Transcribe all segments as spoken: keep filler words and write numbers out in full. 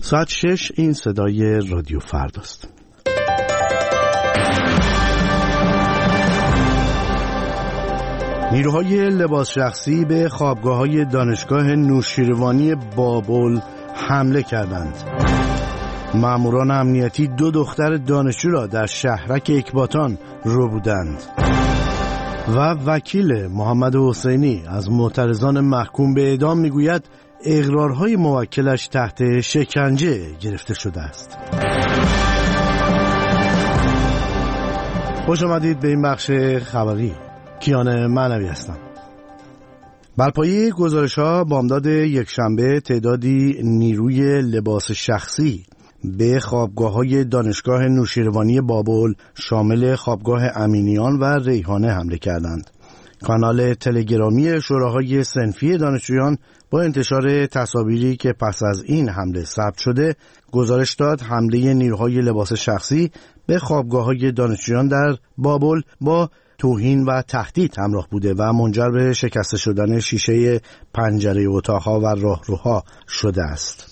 ساعت شش این صدای رادیو فرداست. نیروهای لباس شخصی به خوابگاه‌های دانشگاه نوشیروانی بابل حمله کردند. ماموران امنیتی دو دختر دانشجو را در شهرک اکباتان ربودند. و وکیل محمد حسینی از معترضان محکوم به اعدام میگوید اقرارهای موکلش تحت شکنجه گرفته شده است. خوش آمدید به این بخش خبری. کیان معنوی هستم. بر پایه گزارش‌ها بامداد یکشنبه تعدادی نیروی لباس شخصی به خوابگاه‌های دانشگاه نوشیروانی بابل شامل خوابگاه امینیان و ریحانه حمله کردند. کانال تلگرامی شوراهای صنفی دانشجویان با انتشار تصاویری که پس از این حمله ثبت شده گزارش داد حمله نیروهای لباس شخصی به خوابگاه‌های دانشجویان در بابل با توهین و تهدید همراه بوده و منجر به شکسته شدن شیشه پنجره اتاق‌ها و راهروها شده است.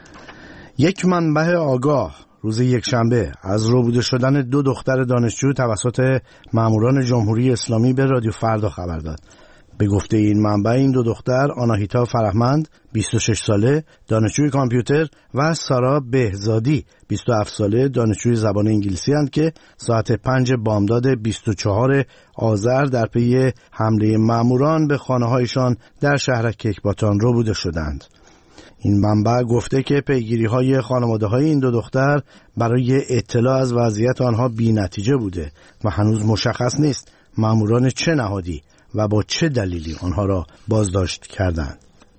یک منبع آگاه روز یکشنبه از ربوده شدن دو دختر دانشجو توسط ماموران جمهوری اسلامی به رادیو فردا خبر داد. به گفته این منبع این دو دختر آناهیتا فرهمند بیست و شش ساله دانشجوی کامپیوتر و سارا بهزادی بیست و هفت ساله دانشجوی زبان انگلیسی اند که ساعت پنج بامداد بیست و چهار آذر در پی حمله ماموران به خانه‌هایشان در شهر کیکباتان ربوده شدند. این منبع گفته که پیگیری‌های خانواده‌های این دو دختر برای اطلاع از وضعیت آنها بی‌نتیجه بوده و هنوز مشخص نیست ماموران چه نهادی و با چه دلیلی آنها را بازداشت کردند.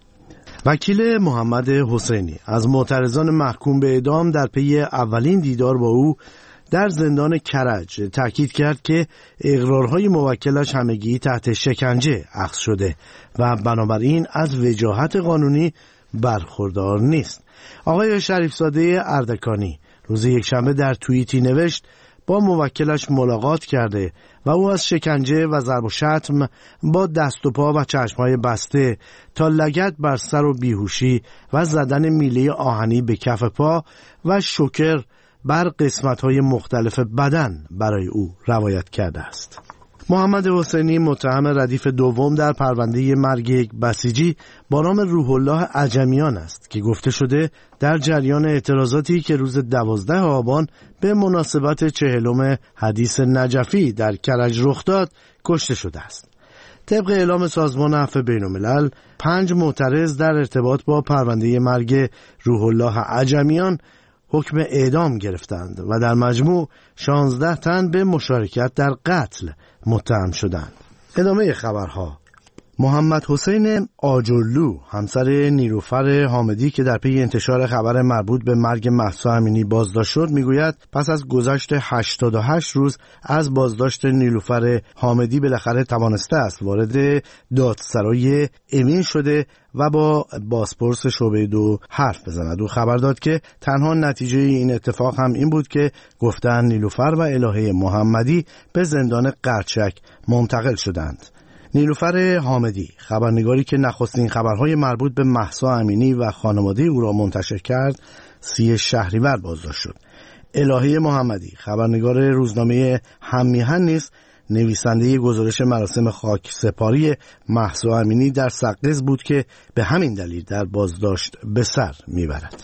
وکیل محمد حسینی از معترضان محکوم به اعدام در پی اولین دیدار با او در زندان کرج تاکید کرد که اقرارهای موکلش همگی تحت شکنجه اخذ شده و بنابراین از وجاهت قانونی برخوردار نیست. آقای شریفزاده اردکانی روز یکشنبه در توییتی نوشت با موکلش ملاقات کرده و او از شکنجه و ضرب و شتم با دست و پا و چشمهای بسته تا لگد بر سر و بیهوشی و زدن میله آهنی به کف پا و شوکر بر قسمت‌های مختلف بدن برای او روایت کرده است. محمد حسینی متهم ردیف دوم در پرونده مرگ یک بسیجی با نام روح الله عجمیان است که گفته شده در جریان اعتراضاتی که روز دوازده آبان به مناسبت چهلم حدیث نجفی در کرج رخ داد کشته شده است. طبق اعلام سازمان عفو بین‌الملل پنج معترض در ارتباط با پرونده مرگ روح الله عجمیان حکم اعدام گرفتند و در مجموع شانزده تن به مشارکت در قتل متهم شدند. ادامه خبرها. محمد حسین آجرلو همسر نیلوفر حامدی که در پی انتشار خبر مربوط به مرگ مهسا امینی بازداشت شد میگوید پس از گذشت هشتاد و هشت روز از بازداشت نیلوفر حامدی بالاخره توانسته است وارد دادسرای امین شده و با بازپرس شعبه دو حرف بزند. او خبر داد که تنها نتیجه این اتفاق هم این بود که گفتن نیلوفر و الهه محمدی به زندان قرچک منتقل شدند. نیلوفر حامدی خبرنگاری که نخستین خبرهای مربوط به مهسا امینی و خانواده او را منتشر کرد سی شهریور بازداشت شد. الهه محمدی خبرنگار روزنامه هممیهن نیز نویسنده گزارش مراسم خاک سپاری مهسا امینی در سقز بود که به همین دلیل در بازداشت به سر میبرد.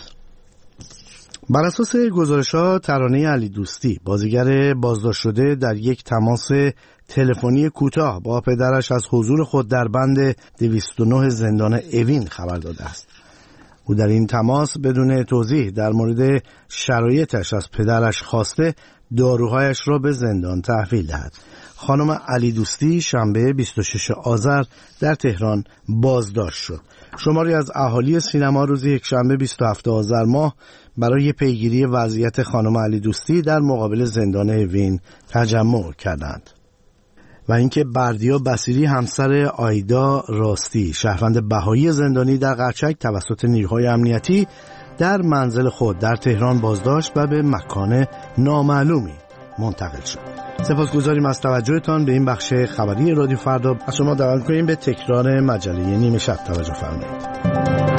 بر اساس گزارش‌ها ترانه علی دوستی بازیگر بازداشت شده در یک تماس تلفنی کوتاه با پدرش از حضور خود در بند دویست و نه زندان اوین خبر داده است. او در این تماس بدون توضیح در مورد شرایطش از پدرش خواسته داروهایش را به زندان تحویل دهد. خانم علی دوستی شنبه بیست و شش آذر در تهران بازداشت شد. شماری از اهالی سینما روز یکشنبه بیست و هفت آذر ماه برای پیگیری وضعیت خانم علی دوستی در مقابل زندان اوین تجمع کردند. و اینکه بردیا بصیری همسر آیدا راستی شهروند بهایی زندانی در قرچک توسط نیروهای امنیتی در منزل خود در تهران بازداشت و به مکان نامعلومی منتقل شد. سپاسگزاریم از توجهتان به این بخش خبری رادیو فردا. از شما دعوت می‌کنیم به تکرار مجله نیمه شب توجه فرمایید.